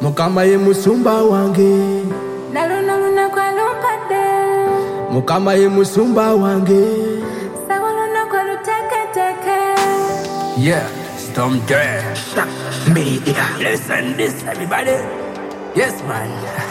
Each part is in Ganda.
Mukama ye musumba wange Naluna kwa lumpade Mukama ye musumba wange Sawuluna kwa luteke. Yeah, Storm Dash Media. Listen this everybody. Yes man.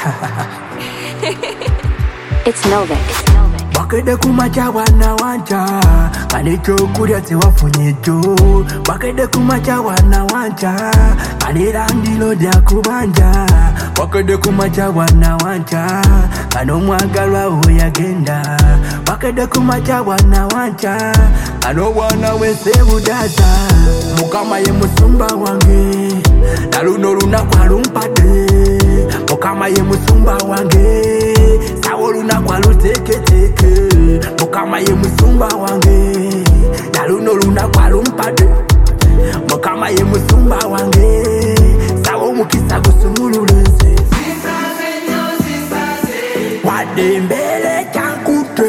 It's Novik. Bakede kumacha wana wancha Kanicho kuria tiwafunyecho Bakede kumacha wana wancha Kanira ndilo dia kubanja Bakede kumacha wana wancha Kano mwagalwa uyagenda Bakede kumacha wana wancha Kano wana wese udata Mukama ye musumba wange Naluno luna kwa lumpade Mukama ye musumba wange Sawoluna kwa luteke Mukama ye musumba wange Naluno luna kwa lumpade Mukama ye musumba wange Sawo mukisa gusumululenze Wadembele chankute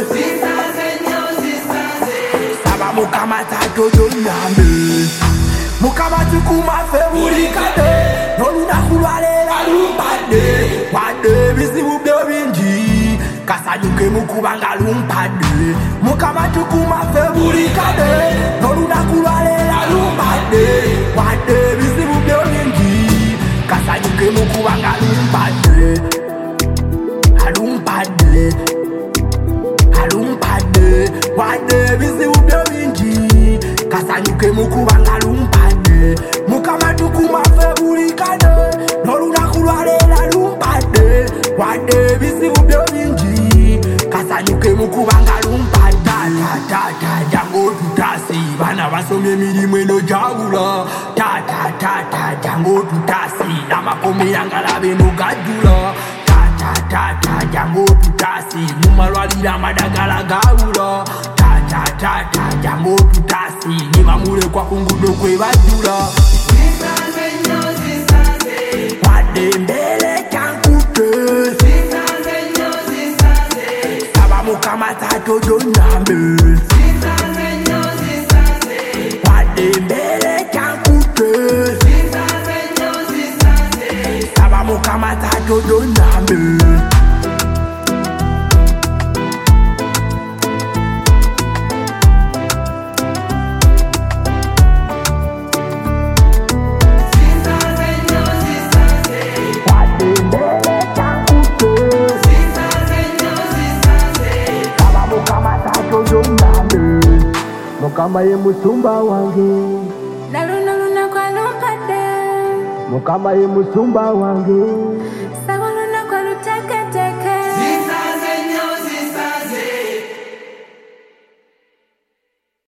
Saba mukama tajojo nyambe Mukama tukuma feburikade Noluna kulwalela lumpade Wade bizibu binji Kasanyuke mukubanga lumpade Mukama tukuma feburikade Noluna kulwalela lumpade Wade bizibu binji Kasanyuke mukubanga lumpade Alumpade Alumpade Wade bizibu binji Kasanyuke mukubanga lumpade Mukama tukuma feburikade Noluna kulwalela lumpade Wade bizibu binji Kasanyuke mukubanga lumpade Jango tutasi Bana basomye mirimu eno jagula Jango tutasi Namakome yangalabe mugajula Jango tutasi Mumalwalira madagala gawula Jango tutasi Nimamule kwa kungudo kwe bajula Wadembele chankute Saba mukama tajojo nyambe Wadembele chankute Saba mukama tajojo nyambe Mukama ye musumba wange Naluna kwa lumpade Mukama ye musumba wange